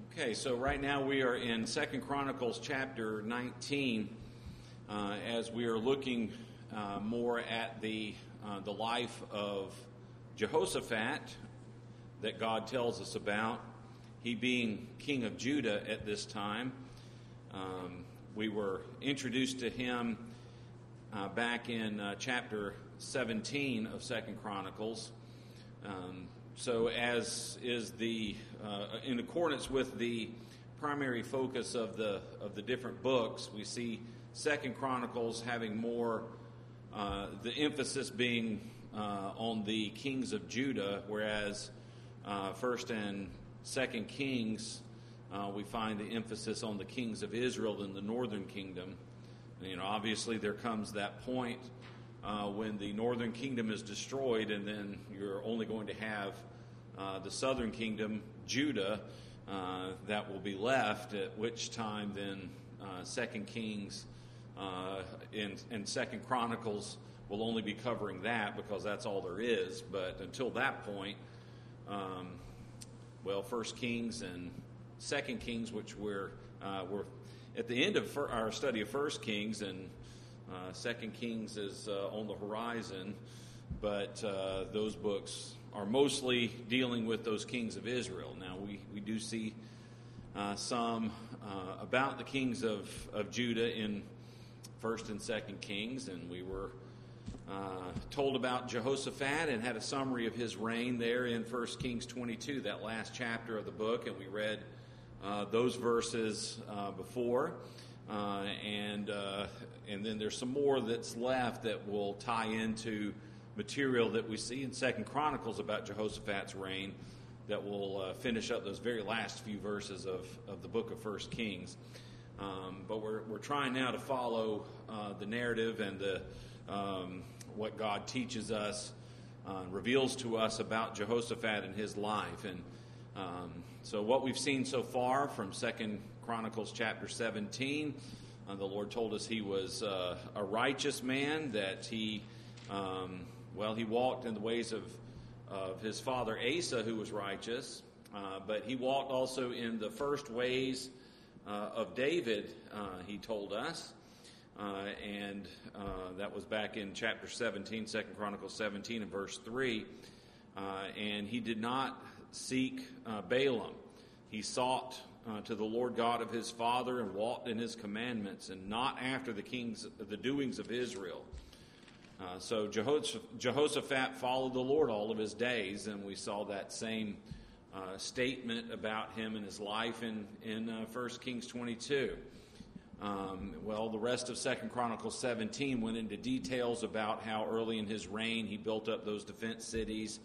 Okay, so right now we are in 2 Chronicles chapter 19 as we are looking more at the life of Jehoshaphat that God tells us about, he being king of Judah at this time. We were introduced to him back in chapter 17 of 2 Chronicles. So as is in accordance with the primary focus of the different books, we see 2 Chronicles having more, the emphasis being on the kings of Judah, whereas 1st and 2nd Kings, we find the emphasis on the kings of Israel in the northern kingdom. And, obviously there comes that point when the northern kingdom is destroyed, and then you're only going to have the southern kingdom, Judah, that will be left, at which time then 2 Kings and 2 Chronicles will only be covering that, because that's all there is. But until that point, 1 Kings and 2 Kings, which we're at the end of our study of 1 Kings, and 2 Kings is on the horizon, but those books are mostly dealing with those kings of Israel. Now, we do see some about the kings of Judah in 1st and 2nd Kings, and we were told about Jehoshaphat and had a summary of his reign there in 1 Kings 22, that last chapter of the book, and we read those verses before. And then there's some more that's left that will tie into material that we see in 2 Chronicles about Jehoshaphat's reign that will finish up those very last few verses of the book of 1 Kings. But we're trying now to follow the narrative and what God teaches us, reveals to us about Jehoshaphat and his life. And so what we've seen so far from 2 Chronicles chapter 17, the Lord told us he was a righteous man, that he walked in the ways of his father Asa, who was righteous, but he walked also in the first ways of David, he told us, and that was back in chapter 17, 2 Chronicles 17 and verse 3, and he did not seek Balaam. He sought to the Lord God of his father and walked in his commandments, and not after the doings of Israel. So Jehoshaphat followed the Lord all of his days, and we saw that same statement about him and his life in 1 Kings 22. The rest of 2 Chronicles 17 went into details about how early in his reign he built up those defense cities,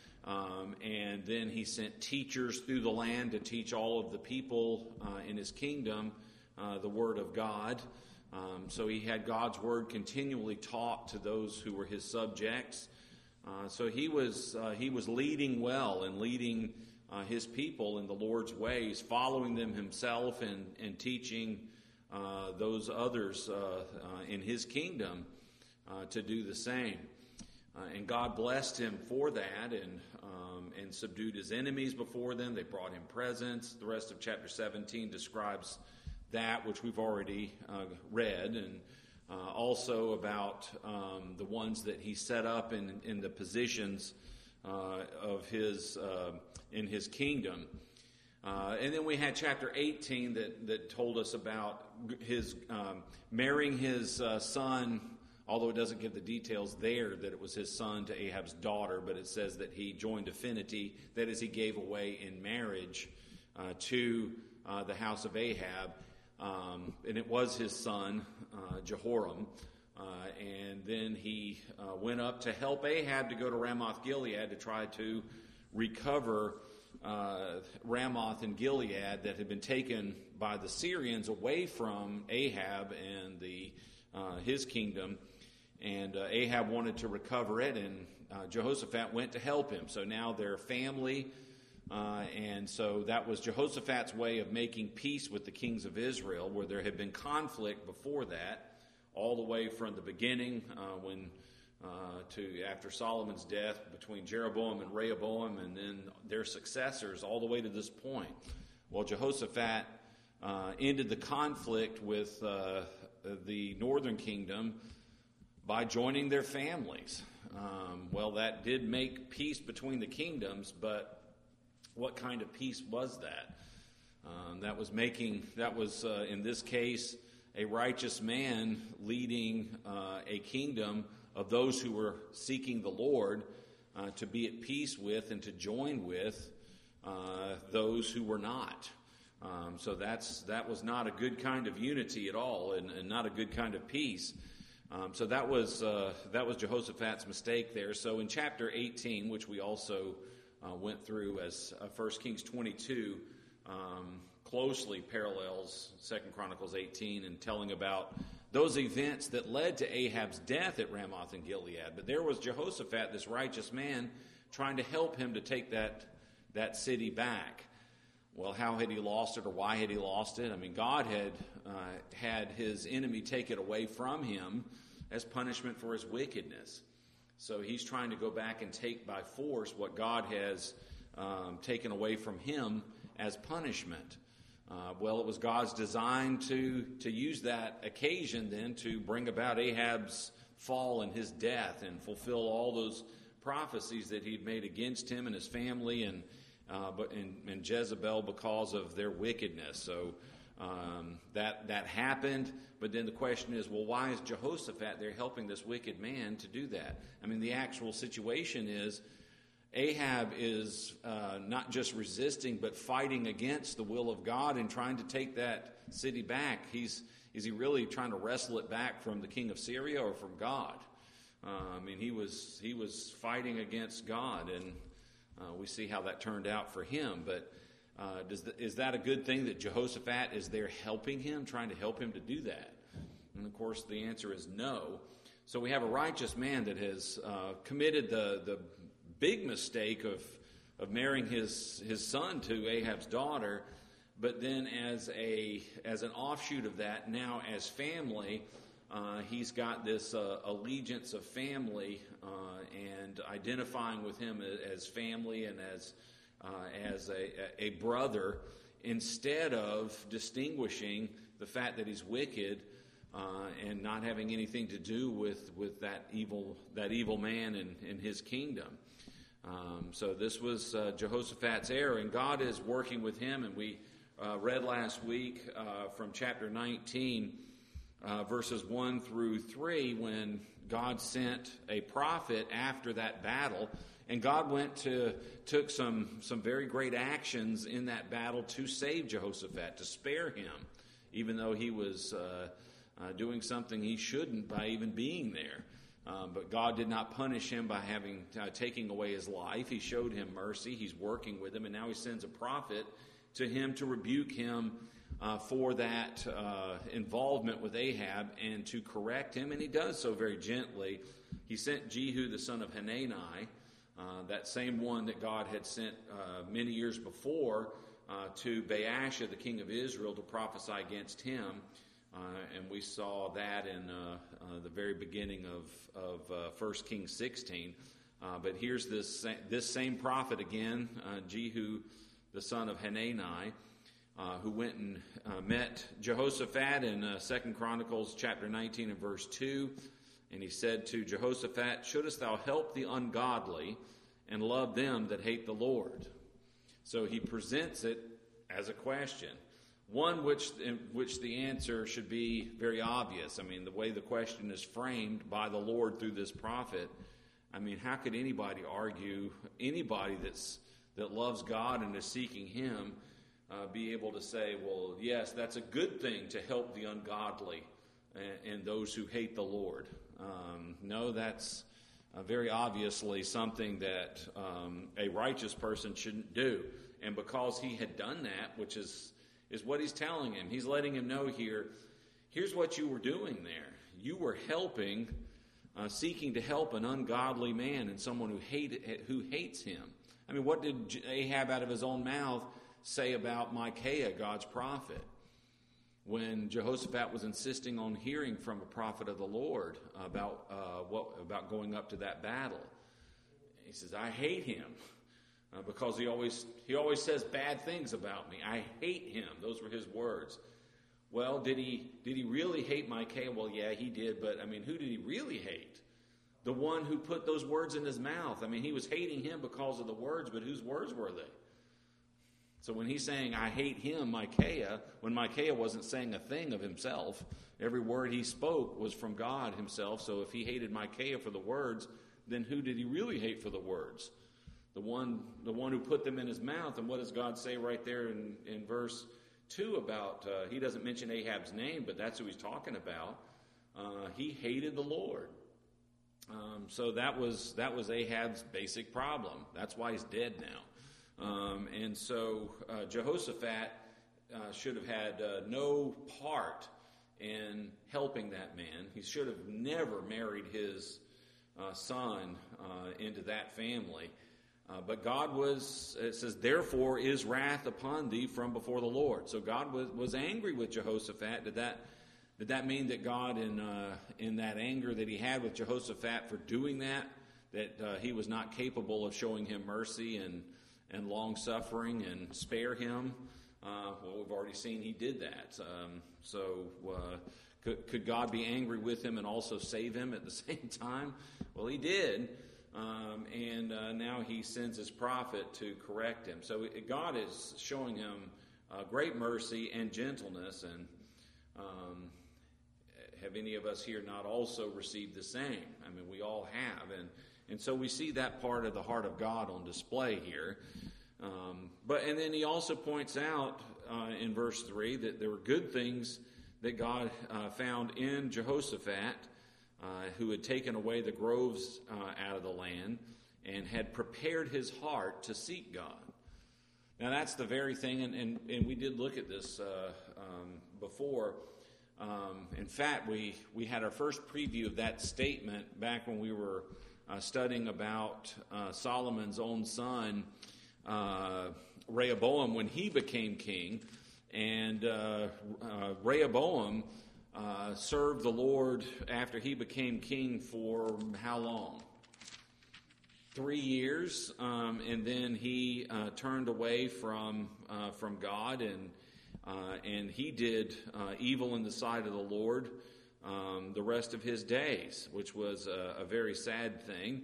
and then he sent teachers through the land to teach all of the people in his kingdom the word of God. So he had God's word continually taught to those who were his subjects. So he was leading well and leading his people in the Lord's ways, following them himself and teaching those others in his kingdom to do the same. And God blessed him for that, and subdued his enemies before them. They brought him presents. The rest of chapter 17 describes that which we've already read, and also about the ones that he set up in the positions of his in his kingdom. And then we had chapter 18 that told us about his marrying his son, although it doesn't give the details there that it was his son to Ahab's daughter, but it says that he joined affinity, that is, he gave away in marriage to the house of Ahab. And it was his son, Jehoram. And then he went up to help Ahab to go to Ramoth Gilead to try to recover Ramoth and Gilead that had been taken by the Syrians away from Ahab and his kingdom. And Ahab wanted to recover it, and Jehoshaphat went to help him. So now they're family. And so that was Jehoshaphat's way of making peace with the kings of Israel, where there had been conflict before that, all the way from the beginning after Solomon's death, between Jeroboam and Rehoboam, and then their successors, all the way to this point. Well, Jehoshaphat ended the conflict with the northern kingdom by joining their families. Well, that did make peace between the kingdoms, but what kind of peace was that? That was in this case a righteous man leading a kingdom of those who were seeking the Lord to be at peace with and to join with those who were not. So that was not a good kind of unity at all, and not a good kind of peace. So that was Jehoshaphat's mistake there. So in chapter 18, which we also went through as 1 Kings 22, closely parallels 2 Chronicles 18 and telling about those events that led to Ahab's death at Ramoth and Gilead. But there was Jehoshaphat, this righteous man, trying to help him to take that city back. Well, how had he lost it, or why had he lost it? I mean, God had his enemy take it away from him as punishment for his wickedness. So he's trying to go back and take by force what God has taken away from him as punishment. Well, it was God's design to use that occasion then to bring about Ahab's fall and his death and fulfill all those prophecies that he'd made against him and his family and Jezebel because of their wickedness. So that happened, but then the question is, well, why is Jehoshaphat there helping this wicked man to do that? I mean, the actual situation is Ahab is not just resisting, but fighting against the will of God and trying to take that city back. Is he really trying to wrestle it back from the king of Syria or from God? I mean, he was fighting against God, and we see how that turned out for him. But is that a good thing that Jehoshaphat is there helping him, trying to help him to do that? And of course, the answer is no. So we have a righteous man that has committed the big mistake of marrying his son to Ahab's daughter, but then as an offshoot of that, now as family, he's got this allegiance of family and identifying with him as family and as a brother, instead of distinguishing the fact that he's wicked and not having anything to do with that evil man in his kingdom. So this was Jehoshaphat's error, and God is working with him. And we read last week from chapter 19, verses 1 through 3, when God sent a prophet after that battle, and God took some very great actions in that battle to save Jehoshaphat, to spare him, even though he was doing something he shouldn't by even being there. But God did not punish him by taking away his life. He showed him mercy. He's working with him, and now he sends a prophet to him to rebuke him for that involvement with Ahab and to correct him, and he does so very gently. He sent Jehu the son of Hanani, that same one that God had sent many years before to Baasha, the king of Israel, to prophesy against him. And we saw that in the very beginning of 1 Kings 16. But here's this same prophet again, Jehu, the son of Hanani, who went and met Jehoshaphat in 2 Chronicles chapter 19 and verse 2. And he said to Jehoshaphat, "Shouldest thou help the ungodly and love them that hate the Lord?" So he presents it as a question. One in which the answer should be very obvious. I mean, the way the question is framed by the Lord through this prophet, I mean, how could anybody argue, anybody that loves God and is seeking Him, be able to say, well, yes, that's a good thing to help the ungodly and those who hate the Lord? No, that's very obviously something that a righteous person shouldn't do. And because he had done that, which is what he's telling him. He's letting him know here's what you were doing there. You were helping, seeking to help an ungodly man and someone who hates him. I mean, what did Ahab out of his own mouth say about Micaiah, God's prophet, when Jehoshaphat was insisting on hearing from a prophet of the Lord about going up to that battle? He says, "I hate him." because he always says bad things about me. I hate him. Those were his words. Well, did he really hate Micaiah? Well, yeah, he did. But I mean, who did he really hate? The one who put those words in his mouth. I mean, he was hating him because of the words, but whose words were they? So when he's saying, I hate him, Micaiah, when Micaiah wasn't saying a thing of himself, every word he spoke was from God himself. So if he hated Micaiah for the words, then who did he really hate for the words? The one who put them in his mouth. And what does God say right there in verse 2 about, he doesn't mention Ahab's name, but that's who he's talking about. He hated the Lord. So that was Ahab's basic problem. That's why he's dead now. And so Jehoshaphat should have had no part in helping that man. He should have never married his son into that family. But God it says, therefore is wrath upon thee from before the Lord. So God was angry with Jehoshaphat. Did that mean that God, in that anger that he had with Jehoshaphat for doing that he was not capable of showing him mercy and long-suffering and spare him? Well, we've already seen he did that. Could God be angry with him and also save him at the same time? Well, he did. And now he sends his prophet to correct him. So God is showing him great mercy and gentleness. And have any of us here not also received the same? I mean, we all have. And so we see that part of the heart of God on display here. And then he also points out in verse 3 that there were good things that God found in Jehoshaphat, who had taken away the groves out of the land and had prepared his heart to seek God. Now that's the very thing, and we did look at this before. In fact, we had our first preview of that statement back when we were studying about Solomon's own son, Rehoboam, when he became king. And Rehoboam served the Lord after he became king for how long? 3 years, and then he turned away from God, and he did evil in the sight of the Lord the rest of his days, which was a very sad thing.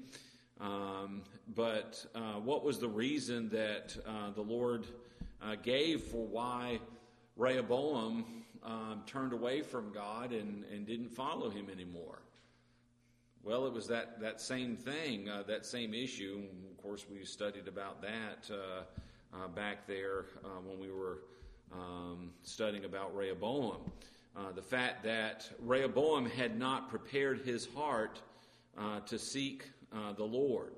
But what was the reason that the Lord gave for why Rehoboam turned away from God and didn't follow him anymore? Well, it was that same thing, that same issue. Of course, we studied about that back there when we were studying about Rehoboam. The fact that Rehoboam had not prepared his heart to seek the Lord.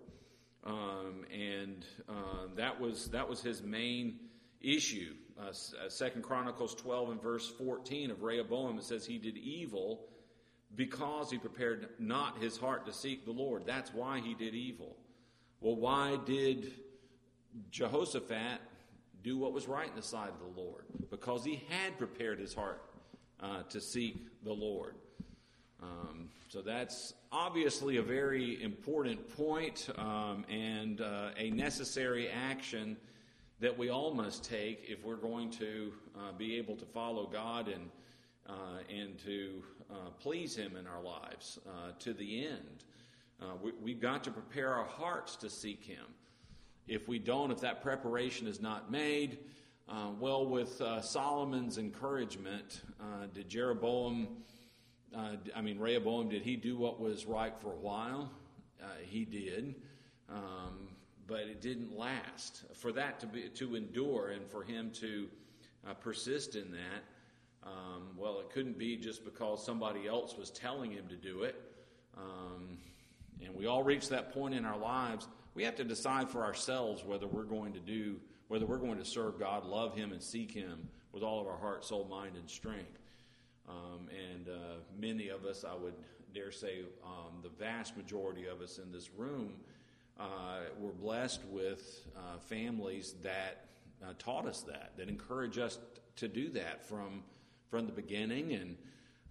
That was his main issue. 2 Chronicles 12 and verse 14 of Rehoboam, it says he did evil because he prepared not his heart to seek the Lord. That's why he did evil. Well, why did Jehoshaphat do what was right in the sight of the Lord? Because he had prepared his heart to seek the Lord. So that's obviously a very important point and a necessary action that we all must take if we're going to be able to follow God and to please Him in our lives to the end. We've got to prepare our hearts to seek Him. If we don't, if that preparation is not made, with Solomon's encouragement, did Rehoboam, did he do what was right for a while? He did. But it didn't last. For that to endure and for him to persist in that, it couldn't be just because somebody else was telling him to do it. And we all reach that point in our lives. We have to decide for ourselves whether we're going to serve God, love Him, and seek Him with all of our heart, soul, mind, and strength. Many of us, I would dare say, the vast majority of us in this room, were blessed with families that taught us that encourage us to do that from the beginning, and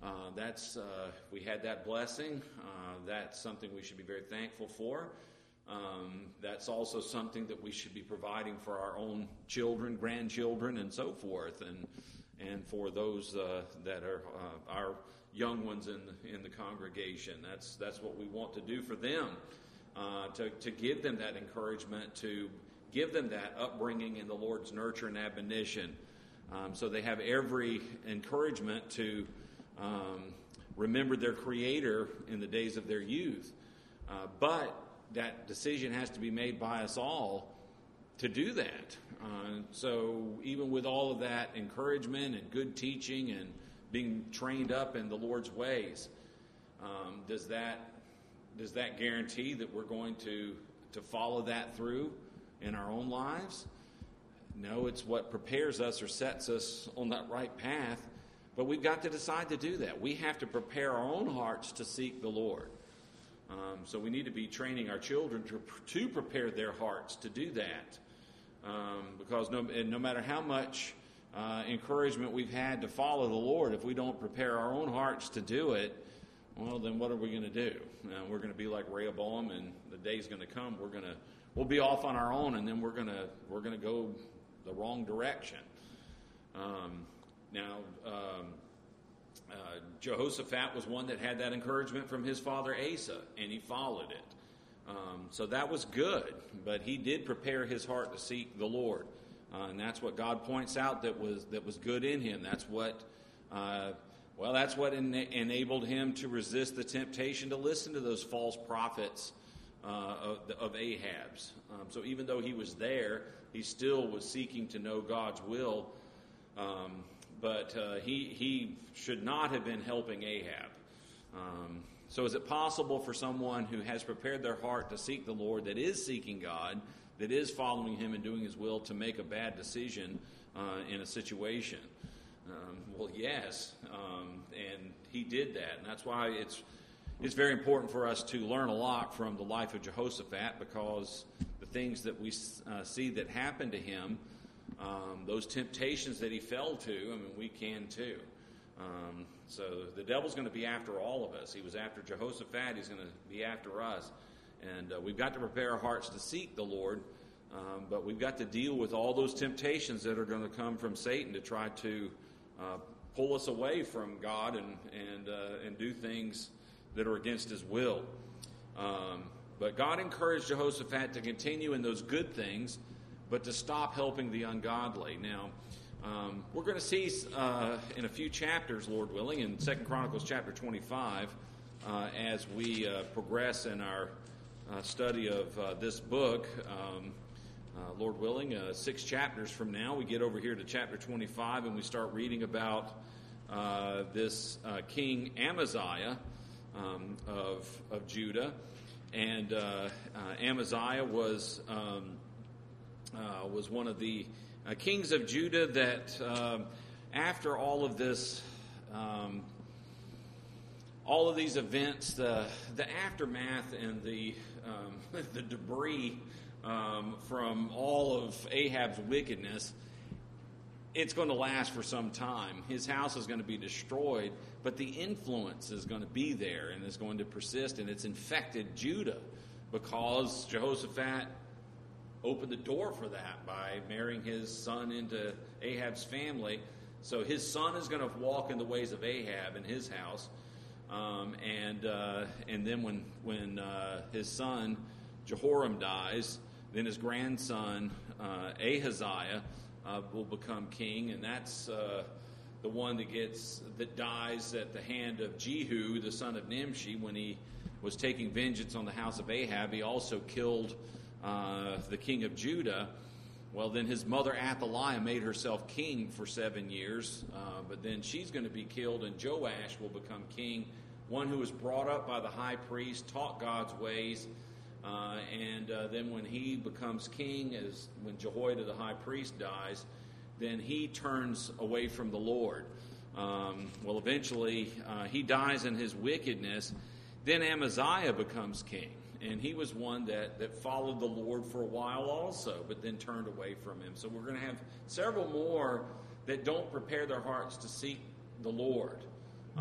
we had that blessing. That's something we should be very thankful for. That's also something that we should be providing for our own children, grandchildren, and so forth, and for those that are our young ones in the congregation. That's what we want to do for them, to give them that encouragement, to give them that upbringing in the Lord's nurture and admonition, so they have every encouragement to remember their Creator in the days of their youth. But that decision has to be made by us all to do that. So even with all of that encouragement and good teaching and being trained up in the Lord's ways, does that guarantee that we're going to follow that through in our own lives? No, it's what prepares us or sets us on that right path. But we've got to decide to do that. We have to prepare our own hearts to seek the Lord. So we need to be training our children to prepare their hearts to do that. Because no matter how much encouragement we've had to follow the Lord, if we don't prepare our own hearts to do it, well, then what are we going to do? We're going to be like Rehoboam, and the day's going to come. We'll be off on our own, and then we're going to go the wrong direction. Jehoshaphat was one that had that encouragement from his father Asa, and he followed it. So that was good, but he did prepare his heart to seek the Lord, and that's what God points out that was good in him. That's what enabled him to resist the temptation to listen to those false prophets of Ahab's. So even though he was there, he still was seeking to know God's will. But he should not have been helping Ahab. So is it possible for someone who has prepared their heart to seek the Lord, that is seeking God, that is following Him and doing His will, to make a bad decision in a situation? Well, yes, and he did that. And that's why it's very important for us to learn a lot from the life of Jehoshaphat, because the things that we see that happened to him, those temptations that he fell to, we can too. So the devil's going to be after all of us. He was after Jehoshaphat. He's going to be after us. And we've got to prepare our hearts to seek the Lord. But we've got to deal with all those temptations that are going to come from Satan to try to pull us away from God and do things that are against His will. But God encouraged Jehoshaphat to continue in those good things, but to stop helping the ungodly. Now, we're going to see in a few chapters, Lord willing, in 2 Chronicles chapter 25, as we progress in our study of this book, Lord willing, 6 chapters from now, we get over here to chapter 25, and we start reading about this King Amaziah of Judah. And Amaziah was one of the kings of Judah that, after all of this, all of these events, the aftermath and the debris from all of Ahab's wickedness, it's going to last for some time. His house is going to be destroyed, but the influence is going to be there and is going to persist, and it's infected Judah because Jehoshaphat opened the door for that by marrying his son into Ahab's family. So his son is going to walk in the ways of Ahab in his house, and then when his son Jehoram dies, then his grandson Ahaziah will become king, and that's the one that dies at the hand of Jehu, the son of Nimshi, when he was taking vengeance on the house of Ahab. He also killed the king of Judah. Well, then his mother Athaliah made herself king for 7 years, but then she's going to be killed, and Joash will become king, one who was brought up by the high priest, taught God's ways, and then when he becomes king, when Jehoiada the high priest dies, then he turns away from the Lord. Well, eventually he dies in his wickedness. Then Amaziah becomes king, and he was one that followed the Lord for a while also, but then turned away from him. So we're going to have several more that don't prepare their hearts to seek the Lord.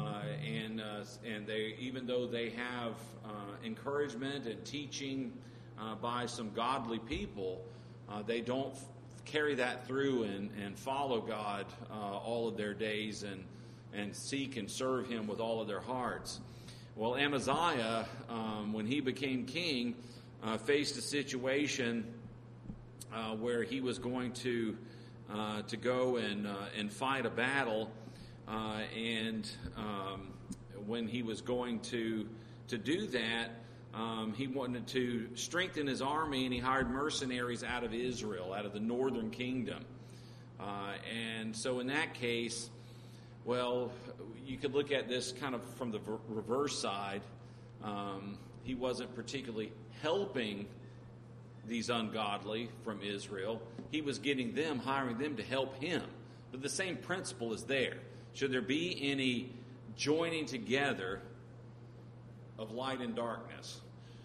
And they, even though they have encouragement and teaching by some godly people, they don't carry that through and follow God all of their days and seek and serve Him with all of their hearts. Well, Amaziah, when he became king, faced a situation where he was going to go and fight a battle, and when he was going to do that, he wanted to strengthen his army, and he hired mercenaries out of Israel, out of the northern kingdom. And so in that case, well, you could look at this kind of from the reverse side. He wasn't particularly helping these ungodly from Israel. He was getting them, hiring them to help him. But the same principle is there. Should there be any joining together of light and darkness?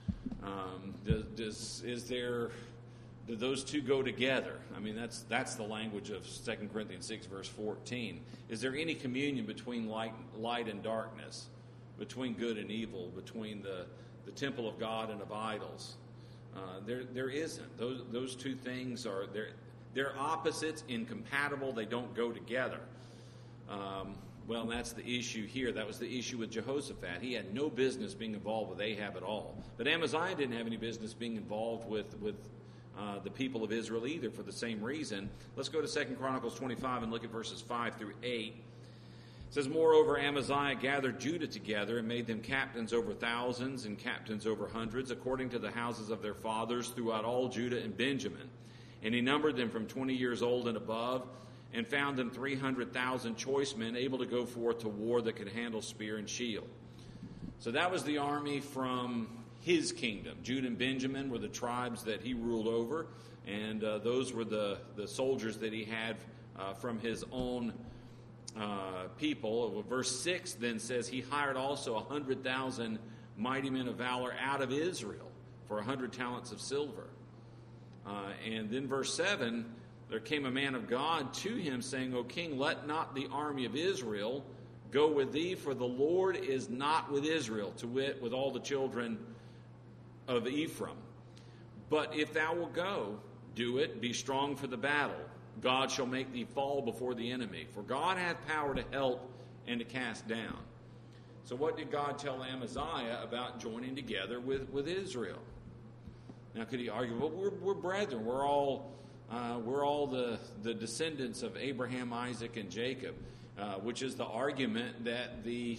Do those two go together? I mean, that's the language of 2 Corinthians 6, verse 14. Is there any communion between light and darkness, between good and evil, between the temple of God and of idols? There isn't. Those two things are they're opposites, incompatible. They don't go together. Well, that's the issue here. That was the issue with Jehoshaphat. He had no business being involved with Ahab at all. But Amaziah didn't have any business being involved with the people of Israel either, for the same reason. Let's go to 2 Chronicles 25 and look at verses 5 through 8. It says, "Moreover, Amaziah gathered Judah together and made them captains over thousands and captains over hundreds, according to the houses of their fathers throughout all Judah and Benjamin. And he numbered them from 20 years old and above, and found them 300,000 choice men able to go forth to war that could handle spear and shield." So that was the army from his kingdom. Judah and Benjamin were the tribes that he ruled over, and those were the soldiers that he had from his own people. Well, verse 6 then says, "He hired also 100,000 mighty men of valor out of Israel for 100 talents of silver." And then verse 7, "There came a man of God to him, saying, O king, let not the army of Israel go with thee, for the Lord is not with Israel, to wit, with all the children of Ephraim. But if thou wilt go, do it, be strong for the battle. God shall make thee fall before the enemy. For God hath power to help and to cast down." So what did God tell Amaziah about joining together with Israel? Now, could he argue, well, we're brethren. We're all the descendants of Abraham, Isaac, and Jacob, which is the argument that the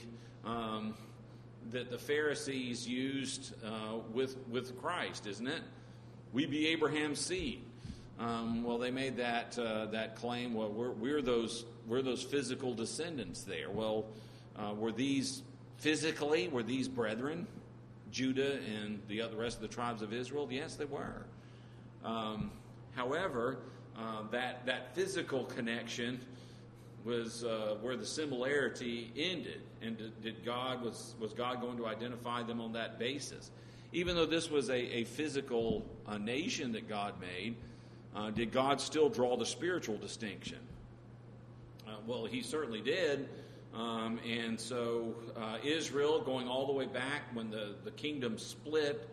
Pharisees used with Christ, isn't it? We be Abraham's seed. Well, they made that claim. Well, we're those physical descendants there. Well, were these brethren, Judah and the rest of the tribes of Israel? Yes, they were. However, that physical connection was where the similarity ended, and was God going to identify them on that basis? Even though this was a physical nation that God made, did God still draw the spiritual distinction? Well, He certainly did. And so Israel, going all the way back when the kingdom split,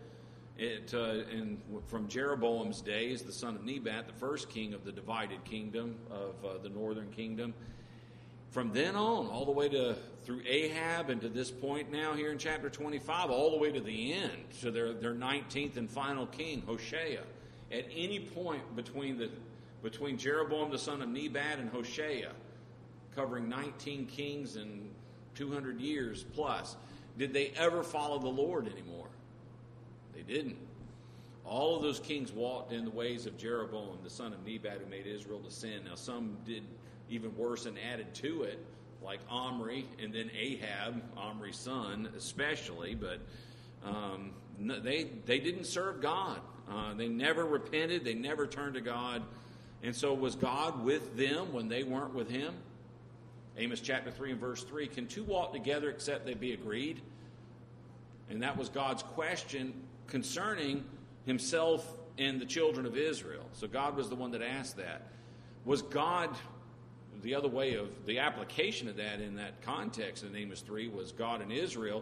from Jeroboam's days, the son of Nebat, the first king of the divided kingdom of the northern kingdom. From then on, all the way through Ahab and to this point now here in chapter 25, all the way to the end, to their 19th and final king, Hoshea. At any point between Jeroboam the son of Nebat and Hoshea, covering 19 kings and 200 years plus, did they ever follow the Lord anymore? They didn't. All of those kings walked in the ways of Jeroboam, the son of Nebat, who made Israel to sin. Now, some did even worse and added to it, like Omri and then Ahab, Omri's son especially. But they didn't serve God. They never repented. They never turned to God. And so was God with them when they weren't with Him? Amos chapter 3 and verse 3, "Can two walk together except they be agreed?" And that was God's question concerning Himself and the children of Israel. So God was the one that asked that. Was God, the other way of the application of that in that context in Amos 3 was God and Israel.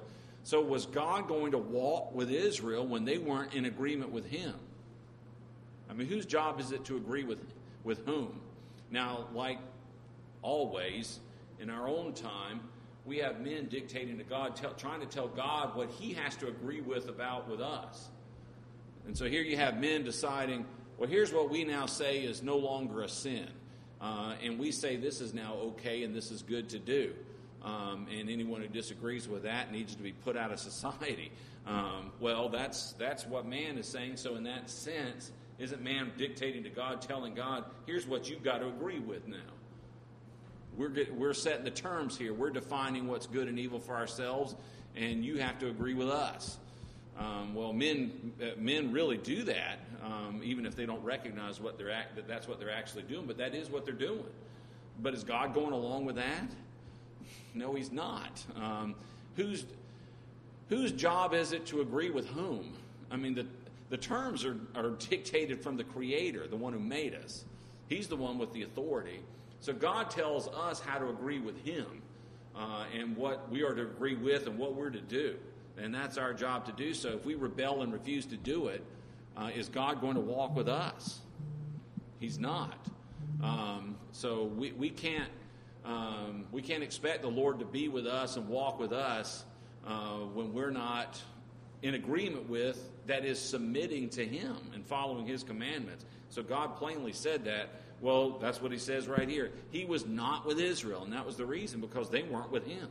So was God going to walk with Israel when they weren't in agreement with him? I mean, whose job is it to agree with whom? Now, like always, in our own time, we have men dictating to God, trying to tell God what he has to agree with us. And so here you have men deciding, well, here's what we now say is no longer a sin. And we say this is now okay and this is good to do. And anyone who disagrees with that needs to be put out of society. Well, that's what man is saying. So in that sense, isn't man dictating to God, telling God, here's what you've got to agree with now? We're setting the terms here. We're defining what's good and evil for ourselves, and you have to agree with us. Well, men really do that, even if they don't recognize that's what they're actually doing. But that is what they're doing. But is God going along with that? No, he's not. Whose job is it to agree with whom? I mean, the terms are dictated from the Creator, the one who made us. He's the one with the authority. So God tells us how to agree with him and what we are to agree with and what we're to do. And that's our job to do so. If we rebel and refuse to do it, is God going to walk with us? He's not. So we can't expect the Lord to be with us and walk with us when we're not in agreement with, that is, submitting to him and following his commandments. So God plainly said that. Well, that's what he says right here. He was not with Israel, and that was the reason, because they weren't with him.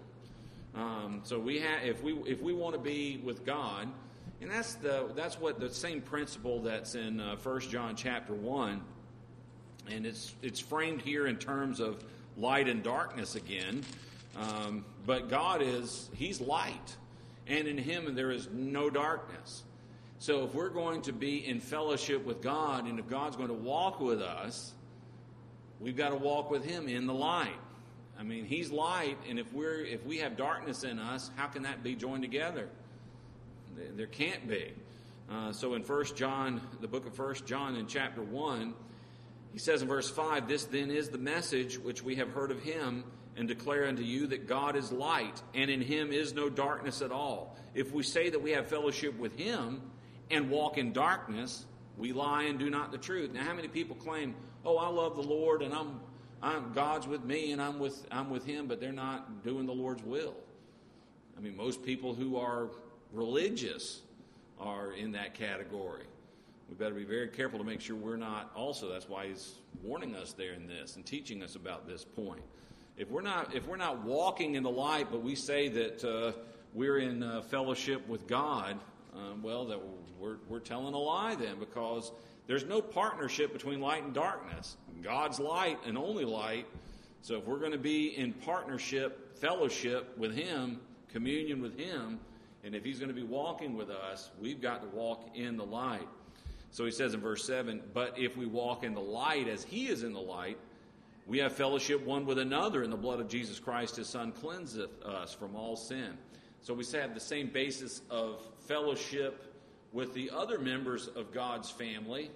So if we want to be with God, and that's what the same principle that's in 1 John chapter 1, and it's framed here in terms of light and darkness again. But God he's light, and in him there is no darkness. So if we're going to be in fellowship with God, and if God's going to walk with us, we've got to walk with him in the light. I mean, he's light, and if we have darkness in us, how can that be joined together? There can't be. So in 1 John, the book of 1 John in chapter 1, he says in verse 5, "This then is the message which we have heard of him, and declare unto you that God is light, and in him is no darkness at all. If we say that we have fellowship with him and walk in darkness, we lie and do not the truth." Now, how many people claim, "Oh, I love the Lord, and God's with me, and I'm with him," but they're not doing the Lord's will? I mean, most people who are religious are in that category. We better be very careful to make sure we're not also. That's why he's warning us there in this and teaching us about this point. If we're not walking in the light, but we say that we're in fellowship with God, well, that we're telling a lie then, because there's no partnership between light and darkness. God's light and only light. So if we're going to be in partnership, fellowship with him, communion with him, and if he's going to be walking with us, we've got to walk in the light. So he says in verse 7, "But if we walk in the light as he is in the light, we have fellowship one with another, and the blood of Jesus Christ his Son cleanseth us from all sin." So we have the same basis of fellowship with the other members of God's family,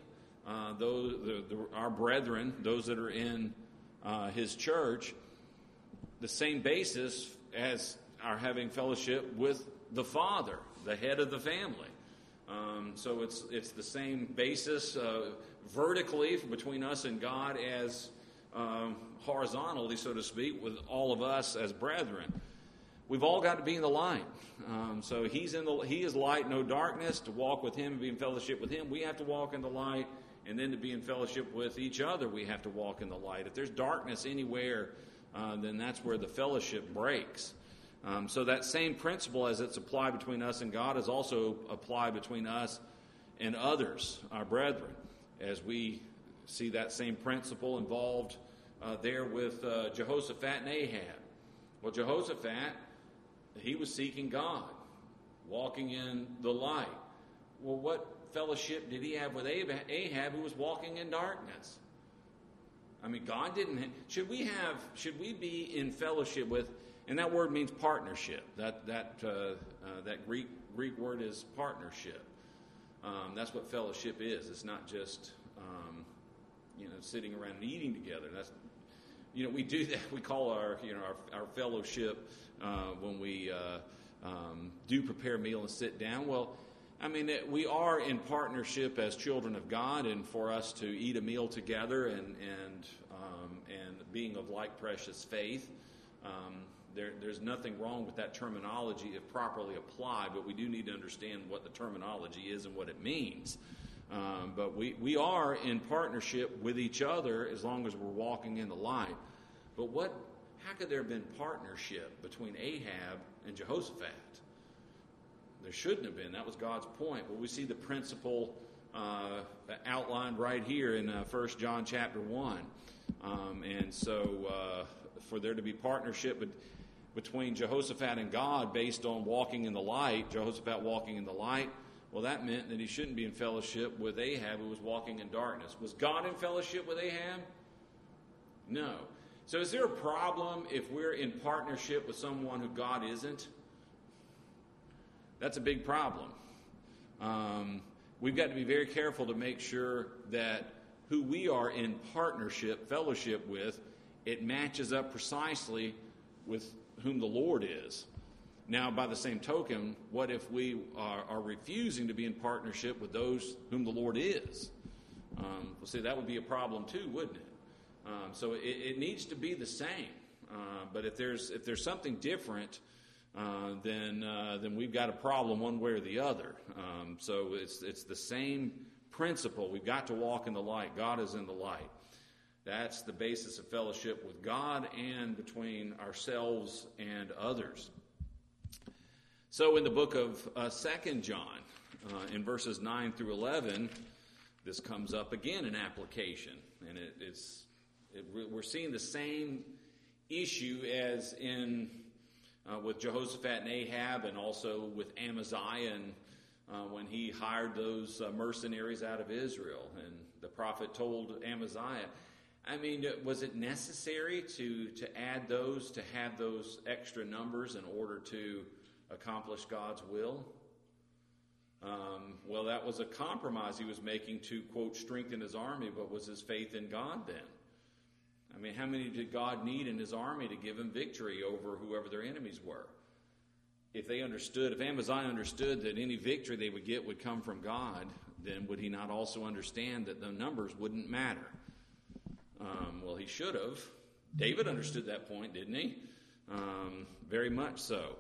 our brethren, those that are in his church, the same basis as our having fellowship with the Father, the head of the family. So it's the same basis vertically between us and God as horizontally, so to speak, with all of us as brethren. We've all got to be in the light. So he is light, no darkness. To walk with him and be in fellowship with him, we have to walk in the light. And then to be in fellowship with each other, we have to walk in the light. If there's darkness anywhere, then that's where the fellowship breaks. So that same principle as it's applied between us and God is also applied between us and others, our brethren, as we see that same principle involved there with Jehoshaphat and Ahab. Well, Jehoshaphat, he was seeking God, walking in the light. Well, what fellowship did he have with Ahab, who was walking in darkness? I mean, God didn't. Should we be in fellowship with? And that word means partnership. That Greek word is partnership. That's what fellowship is. It's not just sitting around and eating together. That's we do that. We call our fellowship when we do prepare a meal and sit down. Well, I mean, we are in partnership as children of God, and for us to eat a meal together and being of like precious faith, there's nothing wrong with that terminology if properly applied, but we do need to understand what the terminology is and what it means. But we are in partnership with each other as long as we're walking in the light. But how could there have been partnership between Ahab and Jehoshaphat? There shouldn't have been. That was God's point. Well, we see the principle outlined right here in 1 John chapter 1. And so for there to be partnership between Jehoshaphat and God based on walking in the light, Jehoshaphat walking in the light, well, that meant that he shouldn't be in fellowship with Ahab, who was walking in darkness. Was God in fellowship with Ahab? No. So is there a problem if we're in partnership with someone who God isn't? That's a big problem. We've got to be very careful to make sure that who we are in partnership, fellowship with, it matches up precisely with whom the Lord is. Now, by the same token, what if we are refusing to be in partnership with those whom the Lord is? Well, see, that would be a problem too, wouldn't it? So it needs to be the same. But if there's something different, then we've got a problem one way or the other. So it's the same principle. We've got to walk in the light. God is in the light. That's the basis of fellowship with God and between ourselves and others. So in the book of 2 John, in verses 9 through 11, this comes up again in application. And we're seeing the same issue as in with Jehoshaphat and Ahab, and also with Amaziah and when he hired those mercenaries out of Israel. And the prophet told Amaziah, I mean, was it necessary to add those, to have those extra numbers in order to accomplish God's will? Well, that was a compromise he was making to, quote, strengthen his army, but was his faith in God then? I mean, how many did God need in his army to give him victory over whoever their enemies were? If Amaziah understood that any victory they would get would come from God, then would he not also understand that the numbers wouldn't matter? Well, he should have. David understood that point, didn't he? Very much so.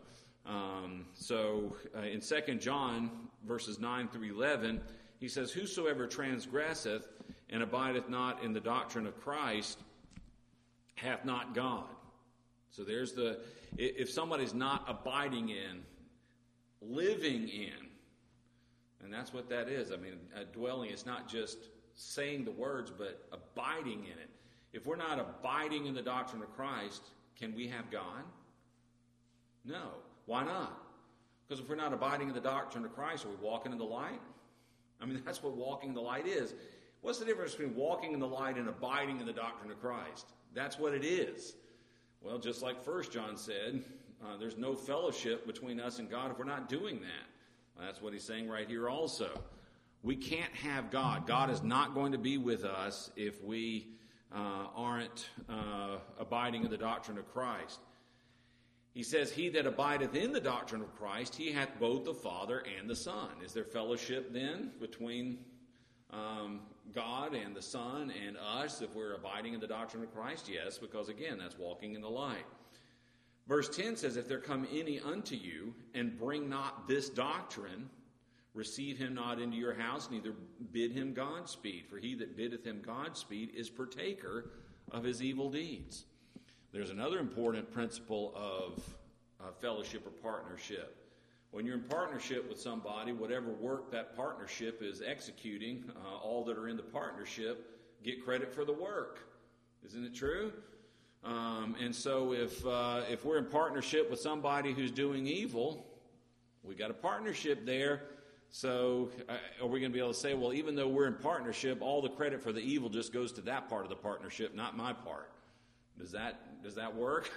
In 2 John, verses 9 through 11, he says, whosoever transgresseth and abideth not in the doctrine of Christ hath not God. So if somebody's not abiding in, living in, and that's what that is. I mean, dwelling is not just saying the words, but abiding in it. If we're not abiding in the doctrine of Christ, can we have God? No. Why not? Because if we're not abiding in the doctrine of Christ, are we walking in the light? I mean, that's what walking in the light is. What's the difference between walking in the light and abiding in the doctrine of Christ? That's what it is. Well, just like 1 John said, there's no fellowship between us and God if we're not doing that. That's what he's saying right here also. We can't have God. God is not going to be with us if we aren't abiding in the doctrine of Christ. He says, he that abideth in the doctrine of Christ, he hath both the Father and the Son. Is there fellowship then between God and the Son and us if we're abiding in the doctrine of Christ? Yes, because again, that's walking in the light. Verse 10 says, if there come any unto you and bring not this doctrine, receive him not into your house, neither bid him Godspeed. For he that biddeth him Godspeed is partaker of his evil deeds. There's another important principle of fellowship or partnership. When you're in partnership with somebody, whatever work that partnership is executing, all that are in the partnership get credit for the work. Isn't it true? And so if we're in partnership with somebody who's doing evil, we got a partnership there. So are we going to be able to say, well, even though we're in partnership, all the credit for the evil just goes to that part of the partnership, not my part? Does that work?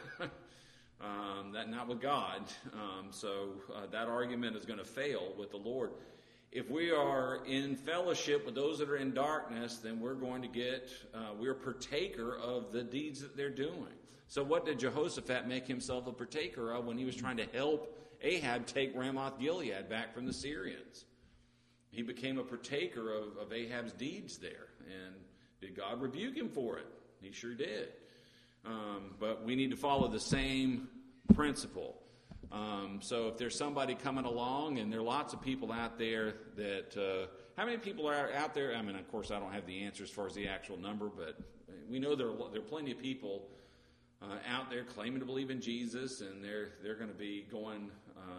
That not with God. So that argument is going to fail with the Lord. If we are in fellowship with those that are in darkness, then we're going to we're partaker of the deeds that they're doing. So what did Jehoshaphat make himself a partaker of when he was trying to help Ahab take Ramoth Gilead back from the Syrians. He became a partaker of Ahab's deeds there. And did God rebuke him for it? He sure did. But we need to follow the same principle. So if there's somebody coming along, and there are lots of people out there that, how many people are out there? I mean, of course, I don't have the answer as far as the actual number, but we know there are plenty of people out there claiming to believe in Jesus, and they're going to be going,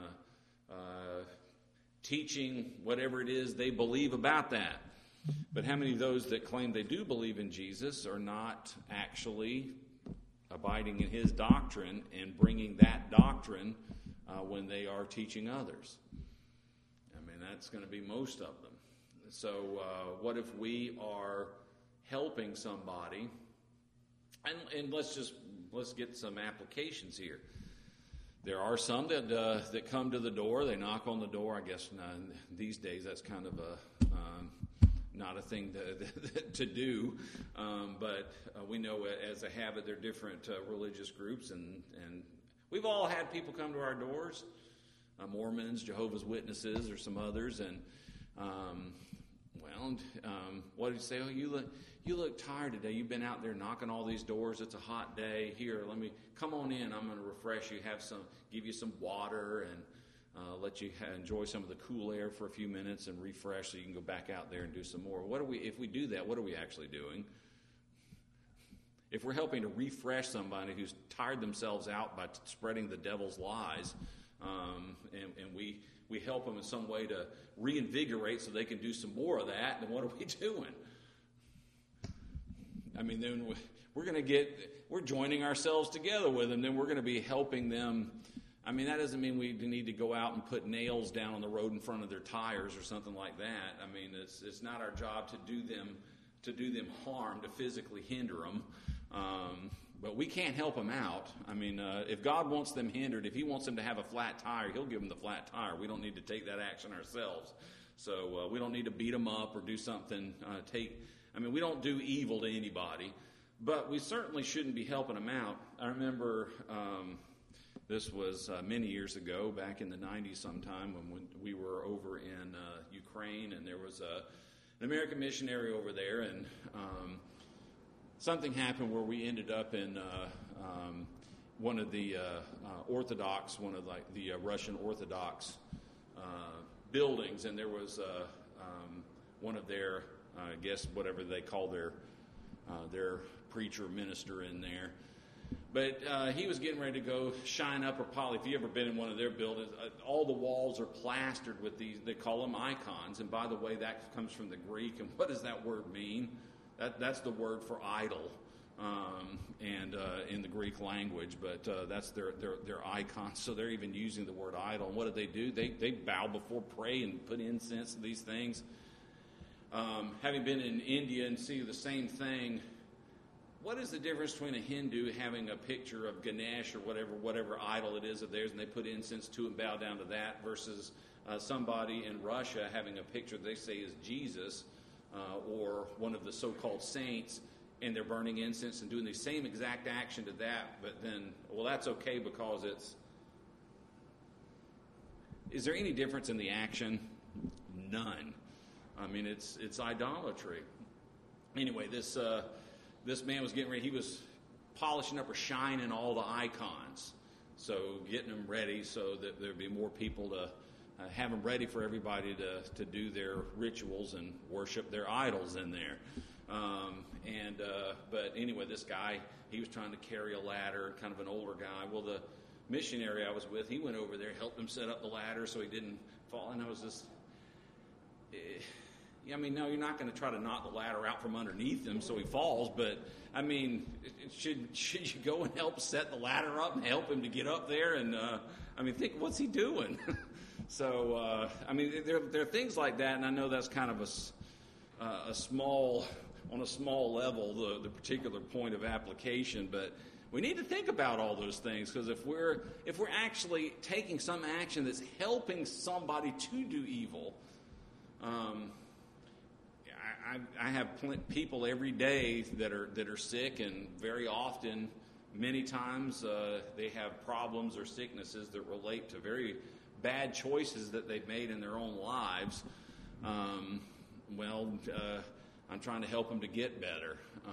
teaching whatever it is they believe about that. But how many of those that claim they do believe in Jesus are not actually abiding in his doctrine and bringing that doctrine when they are teaching others? I mean, that's going to be most of them. So what if we are helping somebody, and let's get some applications here. There are some that come to the door. They knock on the door. I guess these days that's kind of not a thing to do, but we know as a habit there are different religious groups, and we've all had people come to our doors, Mormons, Jehovah's Witnesses, or some others, and what do you say? Oh, you look tired today. You've been out there knocking all these doors. It's a hot day. Here, come on in. I'm going to refresh you. Give you some water, and let you enjoy some of the cool air for a few minutes and refresh, so you can go back out there and do some more. If we do that, what are we actually doing? If we're helping to refresh somebody who's tired themselves out by spreading the devil's lies, and we help them in some way to reinvigorate so they can do some more of that, then what are we doing? I mean, then we're joining ourselves together with them, then we're going to be helping them. I mean, that doesn't mean we need to go out and put nails down on the road in front of their tires or something like that. I mean, it's not our job to do them harm, to physically hinder them. But we can't help them out. I mean, if God wants them hindered, if he wants them to have a flat tire, he'll give them the flat tire. We don't need to take that action ourselves. So we don't need to beat them up or do something. We don't do evil to anybody, but we certainly shouldn't be helping them out. I remember this was many years ago, back in the 90s sometime, when we were over in Ukraine, and there was an American missionary over there, and something happened where we ended up in one of the Russian Orthodox buildings, and there was one of their, I guess, whatever they call their preacher minister in there. But he was getting ready to go shine up or polish. If you've ever been in one of their buildings, all the walls are plastered with these, they call them icons. And by the way, that comes from the Greek. And what does that word mean? That's the word for idol, and in the Greek language. But that's their icons. So they're even using the word idol. And what do? They bow before, pray, and put incense to these things. Having been in India and see the same thing, what is the difference between a Hindu having a picture of Ganesh or whatever idol it is of theirs, and they put incense to and bow down to that, versus somebody in Russia having a picture they say is Jesus or one of the so-called saints, and they're burning incense and doing the same exact action to that, but then, well, that's okay because it's... Is there any difference in the action? None. I mean, it's idolatry. Anyway, this man was getting ready. He was polishing up or shining all the icons, so getting them ready so that there'd be more people to have them ready for everybody to do their rituals and worship their idols in there. But anyway, this guy, he was trying to carry a ladder, kind of an older guy. Well, the missionary I was with, he went over there, helped him set up the ladder so he didn't fall. And I was just... no, you're not going to try to knock the ladder out from underneath him so he falls, but, should you go and help set the ladder up and help him to get up there? And, think, what's he doing? So, there are things like that, and I know that's kind of a small level, the particular point of application, but we need to think about all those things, because if we're actually taking some action that's helping somebody to do evil, I have people every day that are sick, and very often Many times they have problems or sicknesses that relate to very bad choices that they've made in their own lives. I'm trying to help them to get better.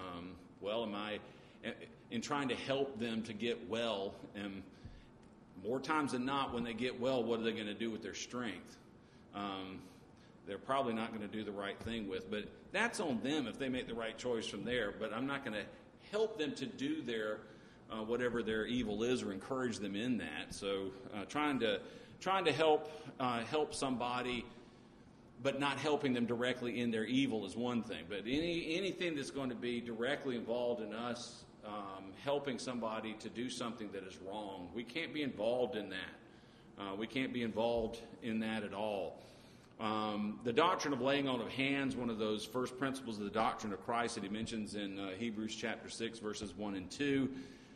In trying to help them to get well, and more times than not, when they get well, what are they going to do with their strength? They're probably not going to do the right thing with, but that's on them if they make the right choice from there. But I'm not going to help them to do their whatever their evil is, or encourage them in that. So trying to help somebody, but not helping them directly in their evil is one thing. But anything that's going to be directly involved in us helping somebody to do something that is wrong, we can't be involved in that. We can't be involved in that at all. The doctrine of laying on of hands, one of those first principles of the doctrine of Christ that he mentions in Hebrews chapter 6, verses 1 and 2.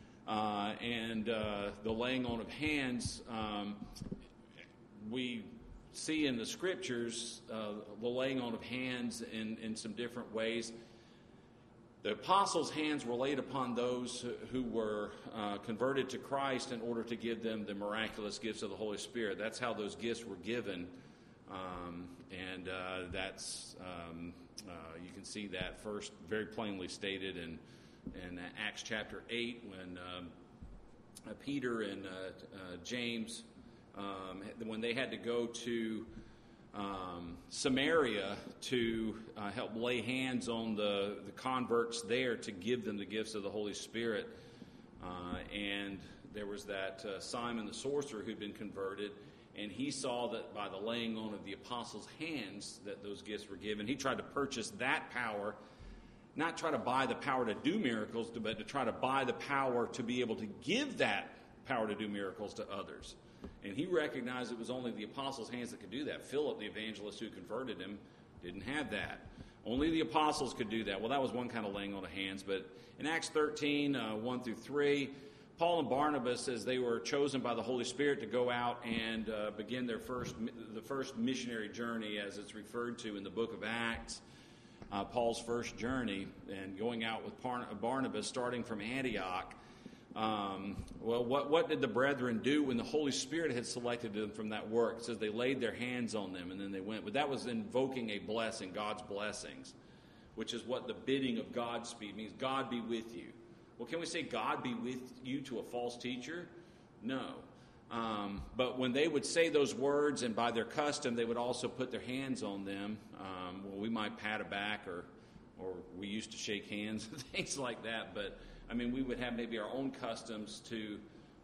The laying on of hands, we see in the Scriptures the laying on of hands in some different ways. The apostles' hands were laid upon those who were converted to Christ in order to give them the miraculous gifts of the Holy Spirit. That's how those gifts were given. You can see that first very plainly stated in Acts chapter 8 when Peter and James, when they had to go to Samaria to help lay hands on the converts there to give them the gifts of the Holy Spirit. And there was that Simon the sorcerer who'd been converted, and he saw that by the laying on of the apostles' hands that those gifts were given. He tried to purchase that power, not try to buy the power to do miracles, but to try to buy the power to be able to give that power to do miracles to others. And he recognized it was only the apostles' hands that could do that. Philip, the evangelist who converted him, didn't have that. Only the apostles could do that. Well, that was one kind of laying on of hands. But in Acts 13, 1 through 3, Paul and Barnabas, as they were chosen by the Holy Spirit to go out and begin the first missionary journey, as it's referred to in the book of Acts, Paul's first journey, and going out with Barnabas, starting from Antioch. What did the brethren do when the Holy Spirit had selected them from that work? It says they laid their hands on them and then they went. But that was invoking a blessing, God's blessings, which is what the bidding of Godspeed means. God be with you. Well, can we say God be with you to a false teacher? No. But when they would say those words, and by their custom, they would also put their hands on them. We might pat a back, or we used to shake hands and things like that. But I mean, we would have maybe our own customs to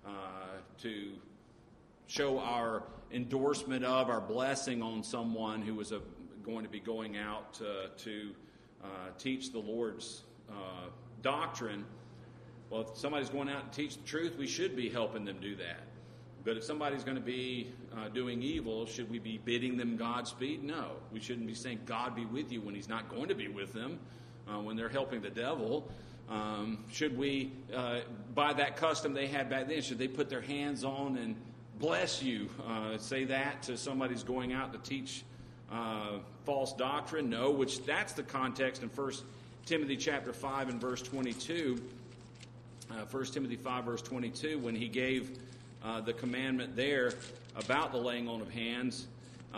show our endorsement of, our blessing on someone who was going to be going out to teach the Lord's doctrine. Well, if somebody's going out to teach the truth, we should be helping them do that. But if somebody's going to be doing evil, should we be bidding them Godspeed? No. We shouldn't be saying, God be with you, when he's not going to be with them, when they're helping the devil. Should we, by that custom they had back then, should they put their hands on and bless you? Say that to somebody who's going out to teach false doctrine? No, which that's the context in 1 Timothy chapter 5 and verse 22. 1 Timothy 5 verse 22, when he gave the commandment there about the laying on of hands.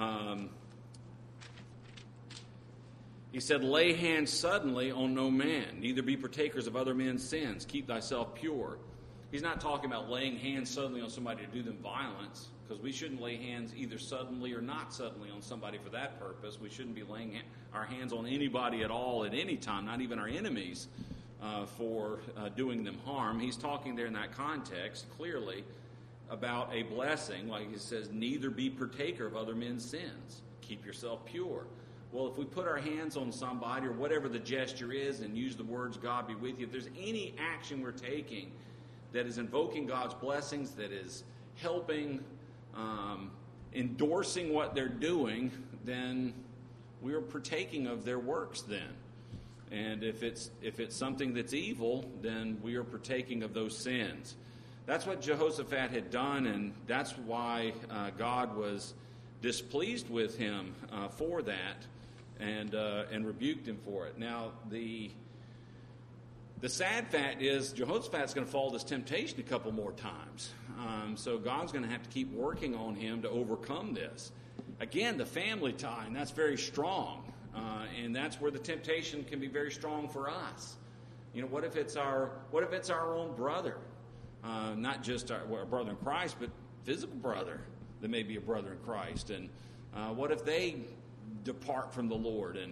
He said, lay hands suddenly on no man, neither be partakers of other men's sins. Keep thyself pure. He's not talking about laying hands suddenly on somebody to do them violence, because we shouldn't lay hands either suddenly or not suddenly on somebody for that purpose. We shouldn't be laying our hands on anybody at all at any time, not even our enemies, for doing them harm. He's talking there in that context clearly about a blessing, like he says, neither be partaker of other men's sins. Keep yourself pure. Well, if we put our hands on somebody, or whatever the gesture is, and use the words, God be with you, if there's any action we're taking that is invoking God's blessings, that is helping, endorsing what they're doing, then we are partaking of their works then. And if it's something that's evil, then we are partaking of those sins. That's what Jehoshaphat had done, and that's why God was displeased with him for that, and rebuked him for it. Now, the The sad fact is Jehoshaphat's going to fall this temptation a couple more times. So God's going to have to keep working on him to overcome this. Again, the family tie, and that's very strong. And that's where the temptation can be very strong for us. You know, what if it's our own brother? Not just our brother in Christ, but physical brother that may be a brother in Christ. And what if they depart from the Lord? And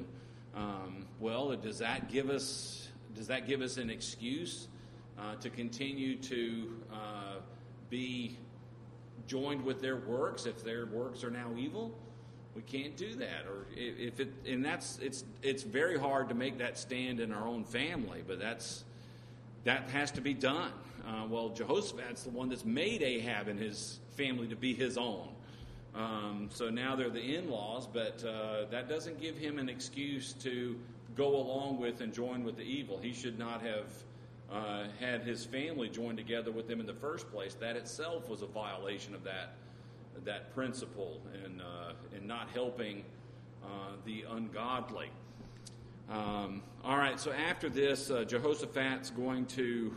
does that give us an excuse to continue to be joined with their works if their works are now evil? We can't do that. Or it's very hard to make that stand in our own family, but that has to be done. Jehoshaphat's the one that's made Ahab and his family to be his own. So now they're the in-laws, but that doesn't give him an excuse to go along with and join with the evil. He should not have had his family join together with them in the first place. That itself was a violation of that principle and not helping the ungodly. All right, so after this, Jehoshaphat's going to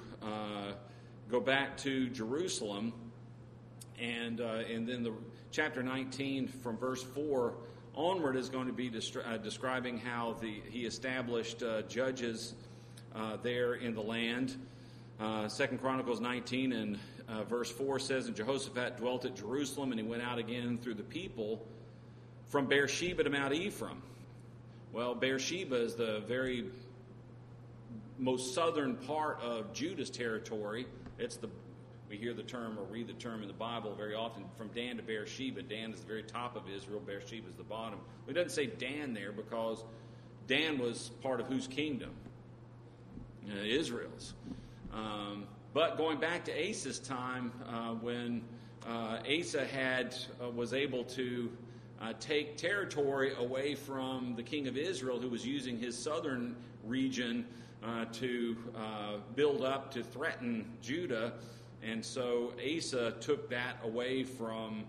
go back to Jerusalem, and then the chapter 19 from verse 4 onward is going to be describing how he established judges there in the land. 2 Chronicles 19 and verse 4 says, "And Jehoshaphat dwelt at Jerusalem, and he went out again through the people from Beersheba to Mount Ephraim." Well, Beersheba is the very most southern part of Judah's territory. We hear the term or read the term in the Bible very often, from Dan to Beersheba. Dan is the very top of Israel. Beersheba is the bottom. It doesn't say Dan there because Dan was part of whose kingdom? Israel's. But going back to Asa's time, when Asa was able to take territory away from the king of Israel, who was using his southern region to build up to threaten Judah, and so Asa took that away from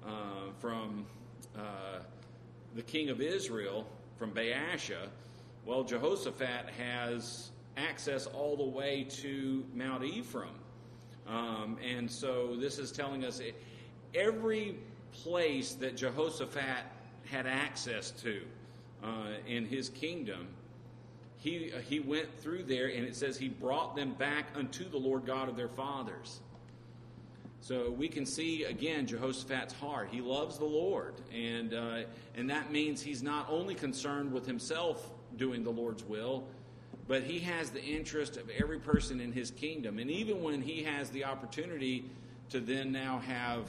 the king of Israel, from Baasha. Well, Jehoshaphat has access all the way to Mount Ephraim. And so this is telling us every place that Jehoshaphat had access to in his kingdom, he went through there, and it says he brought them back unto the Lord God of their fathers. So we can see, again, Jehoshaphat's heart. He loves the Lord, and that means he's not only concerned with himself doing the Lord's will, but he has the interest of every person in his kingdom. And even when he has the opportunity to then now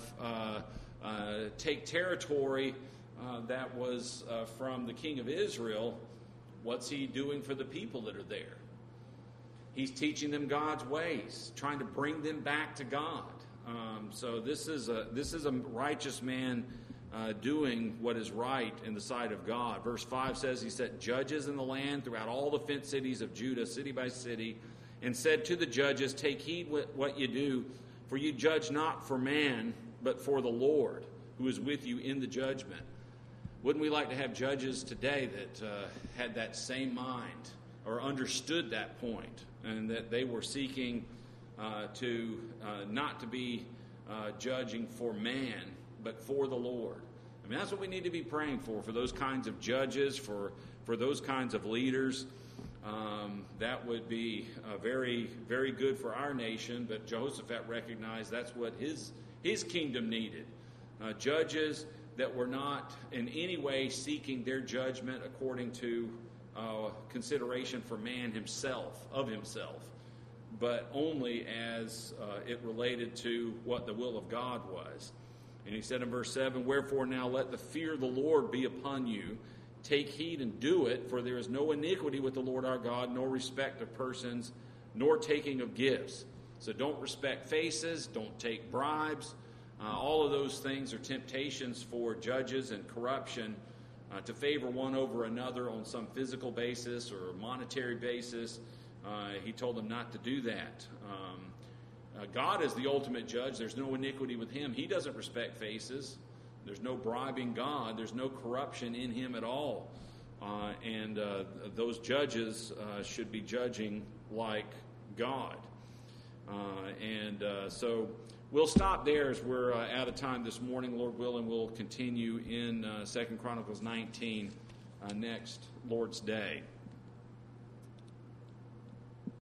take territory that was from the king of Israel, what's he doing for the people that are there? He's teaching them God's ways, trying to bring them back to God. So this is a righteous man doing what is right in the sight of God. Verse 5 says, "He set judges in the land throughout all the fenced cities of Judah, city by city, and said to the judges, 'Take heed what you do, for you judge not for man, but for the Lord, who is with you in the judgment.'" Wouldn't we like to have judges today that had that same mind, or understood that point, and that they were seeking to not to be judging for man, but for the Lord? I mean, that's what we need to be praying for those kinds of judges, for those kinds of leaders. That would be very, very good for our nation. But Jehoshaphat recognized that's what his kingdom needed. Judges that were not in any way seeking their judgment according to consideration for man himself, but only as it related to what the will of God was. And he said in verse 7, "Wherefore now let the fear of the Lord be upon you. Take heed and do it, for there is no iniquity with the Lord our God, nor respect of persons, nor taking of gifts." So don't respect faces, don't take bribes. All of those things are temptations for judges and corruption to favor one over another on some physical basis or monetary basis. He told them not to do that. God is the ultimate judge. There's no iniquity with him. He doesn't respect faces. There's no bribing God. There's no corruption in him at all. And those judges should be judging like God. So we'll stop there as we're out of time this morning. Lord willing, we'll continue in 2 Chronicles 19 next Lord's Day.